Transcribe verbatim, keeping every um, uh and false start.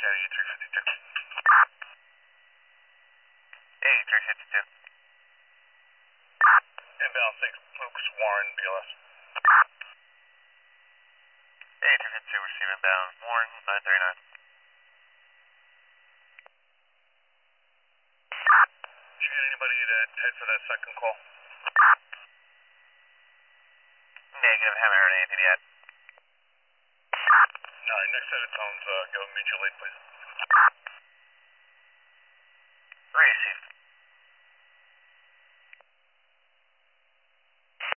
County three fifty-two. eighty-three fifty-two. Inbound six, Luke's Warren, B L S. eighty-three fifty-two, receive inbound, Warren, nine thirty-nine. Did you get anybody to head for that second call? Negative, haven't heard anything yet. Alright, next set of tones, uh, go immediately, please. Received.